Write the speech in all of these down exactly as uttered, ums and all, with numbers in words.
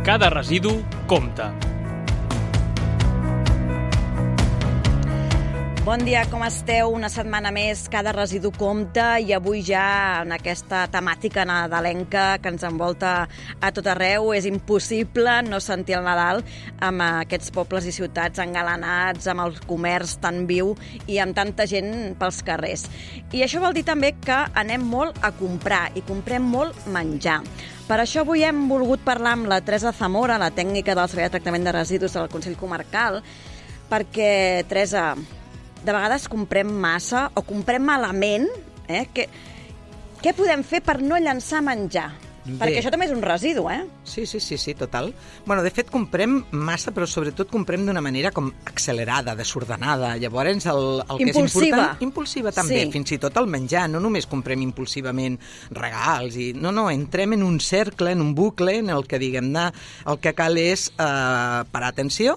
Cada residu compta. Bon dia, com esteu? Una setmana més, cada residu compta, i avui ja en aquesta temàtica nadalenca que ens envolta a tot arreu. És impossible no sentir el Nadal amb aquests pobles i ciutats engalanats, amb el comerç tan viu i amb tanta gent pels carrers. I això vol dir també que anem molt a comprar i comprem molt menjar. Per això avui hem volgut parlar amb la Teresa Zamora, la tècnica del Servei de Tractament de Residus del Consell Comarcal, perquè, Teresa, de vegades comprem massa o comprem malament, eh? Què, què podem fer per no llançar menjar? Bé. Perquè això també és un residu, eh? Sí, sí, sí, sí, total. Bueno, de fet, comprem massa, però sobretot comprem d'una manera com accelerada, desordenada. Llavors, el, el que impulsiva. és important... Impulsiva també, sí. Fins i tot el menjar. No només comprem impulsivament regals. I, no, no, entrem en un cercle, en un bucle, en el que, diguem-ne, el que cal és eh, parar atenció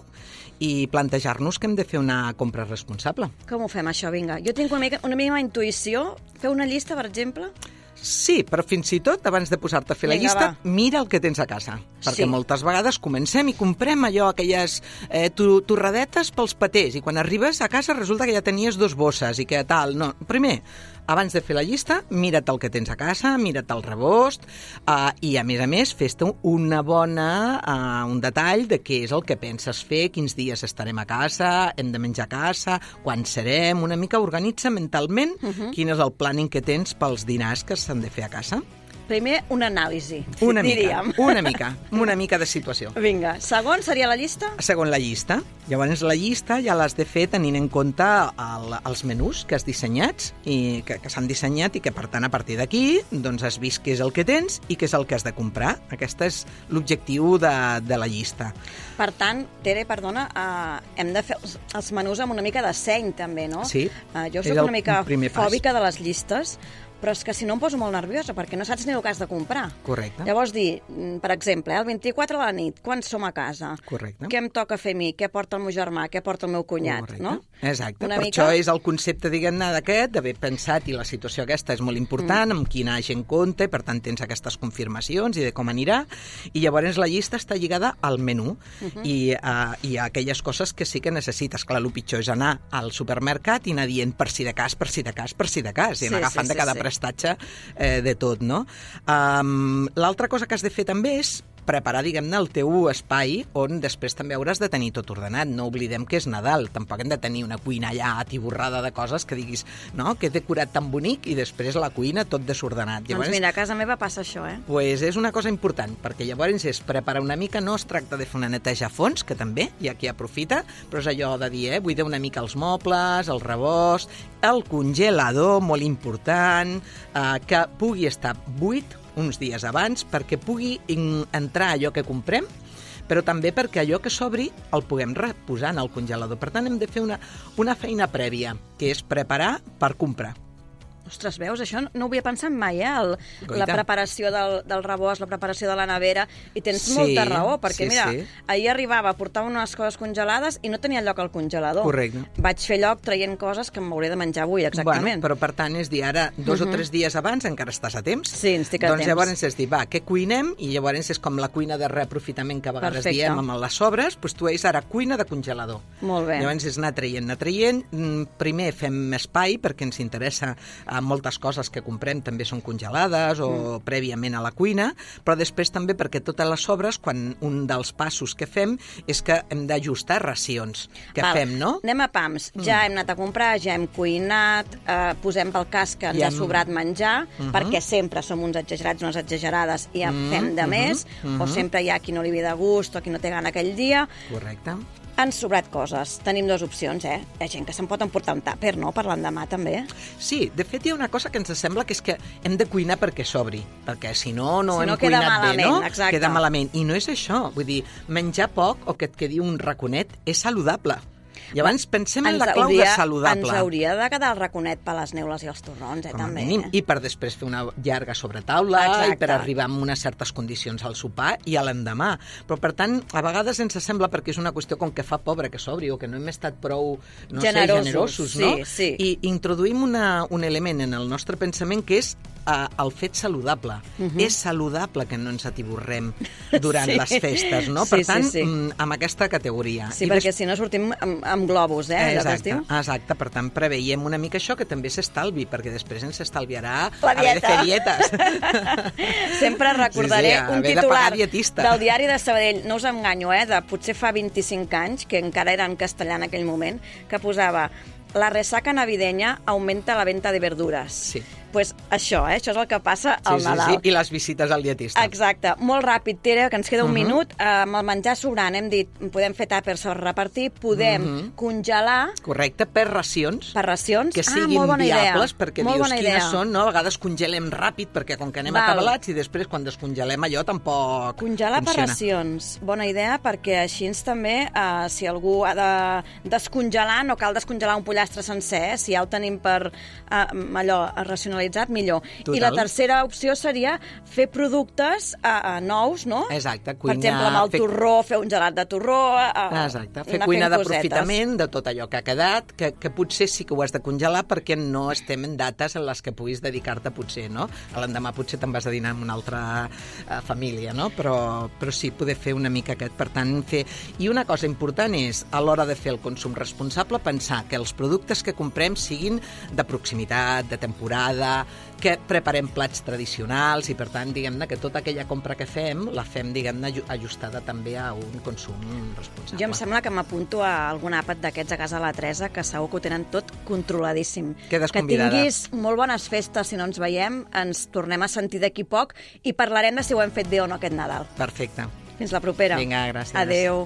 i plantejar-nos que hem de fer una compra responsable. Com ho fem, això? Vinga. Jo tinc una mica, una mínima intuïció. Fer una llista, per exemple? Sí, però fins i tot, abans de posar-te a fer la Vinga, llista, va. mira el que tens a casa. Perquè sí. moltes vegades comencem i comprem allò, aquelles eh, torradetes pels paters, i quan arribes a casa resulta que ja tenies dos bosses i que tal. No, primer, abans de fer la llista, mira't el que tens a casa, mira't el rebost, eh, i a més a més, fes-te una bona, eh, un detall de què és el que penses fer, quins dies estarem a casa, hem de menjar a casa, quan serem, una mica organitza mentalment uh -huh. quin és el planning que tens pels dinars que s'han de fer a casa. Primer, una anàlisi, una diríem. Mica, una mica, una mica de situació. Vinga, segon seria la llista? Segon, la llista. Llavors, la llista ja l'has de fer tenint en compte el, els menús que has dissenyats i que, que s'han dissenyat i que, per tant, a partir d'aquí doncs has vist què és el que tens i què és el que has de comprar. Aquest és l'objectiu de, de la llista. Per tant, Tere, perdona, uh, hem de fer els, els menús amb una mica de seny, també, no? Sí. Uh, jo soc una mica fòbica pas. de les llistes, però és que si no em poso molt nerviosa, perquè no saps ni el que has de comprar. Correcte. Llavors dir, per exemple, el vint-i-quatre de la nit, quan som a casa? Correcte. Què em toca fer a mi? Què porta el meu germà? Què porta el meu cunyat? Correcte. No? Exacte. Una per mica... això és el concepte, diguem-ne, d'aquest, d'haver pensat, i la situació aquesta és molt important, mm. amb quina gent compta, per tant tens aquestes confirmacions i de com anirà, i llavors la llista està lligada al menú, uh -huh. i, uh, i a aquelles coses que sí que necessites. Clar, el pitjor és anar al supermercat i anar dient per si de cas, per si de cas, per si de cas, i anar sí, agafant sí, de cada sí. prestatge eh, de tot, no? Um, L'altra cosa que has de fer també és preparar, diguem-ne, el teu espai on després també hauràs de tenir tot ordenat. No oblidem que és Nadal, tampoc hem de tenir una cuina allà atiborrada de coses que diguis, no?, que he decorat tan bonic i després la cuina tot desordenat. Llavors, doncs mira, a casa meva passa això, eh? Pues és una cosa important, perquè llavors és preparar una mica, no es tracta de fer una neteja a fons, que també hi ha qui aprofita, però és allò de dir, eh, buidar una mica els mobles, el rebost, el congelador, molt important, eh, que pugui estar buit uns dies abans perquè pugui entrar allò que comprem, però també perquè allò que sobri el puguem reposar en el congelador. Per tant, hem de fer una, una feina prèvia, que és preparar per comprar. Ostres, veus, això no ho havia pensat mai, eh? El, la preparació del, del rebost, la preparació de la nevera, i tens sí, molta raó, perquè sí, mira, sí. ahir arribava, portava unes coses congelades i no tenia lloc al congelador. Correcte. Vaig fer lloc traient coses que m'hauré de menjar avui, exactament. Bueno, però per tant és dir, ara, dos uh -huh. o tres dies abans encara estàs a temps. Sí, ens estic a doncs temps. llavors és dir, va, què cuinem? I llavors és com la cuina de reaprofitament que a vegades Perfecte. diem amb les sobres, doncs tu és ara cuina de congelador. Molt bé. Llavors és anar traient, anar traient. Primer fem espai, perquè ens interessa eh, moltes coses que comprem també són congelades o mm. prèviament a la cuina, però després també perquè totes les sobres, quan un dels passos que fem és que hem d'ajustar racions que Val. fem, no? Anem a pams. Mm. Ja hem anat a comprar, ja hem cuinat, eh, posem pel cas que ens ja ha sobrat menjar, uh -huh. perquè sempre som uns exagerats, unes exagerades, i en mm. fem de més, uh -huh. o sempre hi ha qui no li ve de gust o qui no té gana aquell dia. Correcte. Han sobrat coses. Tenim dues opcions, eh? Hi ha gent que se'n pot emportar un tàper, no?, per l'endemà, també. Sí, de fet hi ha una cosa que ens sembla que és que hem de cuinar perquè sobri, perquè si no, no si hem no, queda cuinat malament, bé, no? Exacte. Queda malament. I no és això. Vull dir, menjar poc o que et quedi un raconet és saludable. Llavors pensem en Ens la clau hauria, de saludable. Ens hauria de quedar el raconet per les neules i els torrons, eh, Com a també. mínim, i per després fer una llarga sobretaula Exacte. i per arribar amb unes certes condicions al sopar i a l'endemà. Però, per tant, a vegades ens sembla, perquè és una qüestió com que fa pobre que s'obri o que no hem estat prou, no Generosos, sé, generosos, sí, no? sí. I introduïm una, un element en el nostre pensament que és uh, el fet saludable. Uh -huh. És saludable que no ens atiborrem durant Sí. les festes, no? Sí, Per tant, sí, sí. amb aquesta categoria. Sí, I perquè des... si no sortim amb, amb globus, eh? allò que es Exacte, diu. exacte, per tant preveiem una mica això, que també s'estalvi, perquè després ens estalviarà La haver de dieta. fer dietes. Sempre recordaré Sí, sí, un haver de titular pagar dietista. del diari de Sabadell, no us enganyo, eh, de potser fa vint-i-cinc anys, que encara era en castellà en aquell moment, que posava la resaca navideña augmenta la venta de verduras. Sí. Pues això, eh? Això és el que passa Sí, al sí, Nadal. sí, i les visites al dietista. Exacte. Molt ràpid, Tere, que ens queda un Uh-huh. minut. Eh, amb el menjar sobrant hem dit, podem fer tàpers per repartir, podem Uh-huh. congelar Correcte, per racions. per racions. Que ah, siguin molt bona viables, idea. perquè molt dius bona quines idea. són, no? A vegades congelem ràpid, perquè com que anem Val. atabalats i després quan descongelem allò tampoc Congelar per funciona. racions, bona idea, perquè així també, eh, si algú ha de descongelar, no cal descongelar un pollastre sencer, eh? Si ja ho tenim per eh, allò racionalitzat, millor. Total. I la tercera opció seria fer productes eh, eh, nous, no? Exacte, Per cuinar... exemple, amb el fer- torró, fer un gelat de torró... Eh, Exacte, fer anar cuina fent d'aprofitament de tot allò que ha quedat, que, que potser sí que ho has de congelar perquè no estem en dates en les que puguis dedicar-te potser, no? A l'endemà potser te'n vas a dinar amb una altra uh, família, no? Però, però sí, poder fer una mica aquest, per tant, fer... I una cosa important és, a l'hora de fer el consum responsable, pensar que els productes que comprem siguin de proximitat, de temporada, que preparem plats tradicionals i, per tant, diguem-ne que tota aquella compra que fem la fem, diguem-ne, ajustada també a un consum responsable. Jo em sembla que m'apunto a algun àpat d'aquests a casa de la Teresa, que segur que ho tenen tot controladíssim. Quedes que convidada. tinguis molt bones festes, si no ens veiem, ens tornem a sentir d'aquí poc i parlarem de si ho hem fet bé o no aquest Nadal. Perfecte. Fins la propera. Vinga, gràcies. Adéu.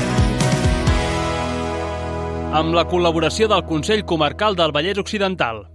Amb la col·laboració del Consell Comarcal del Vallès Occidental.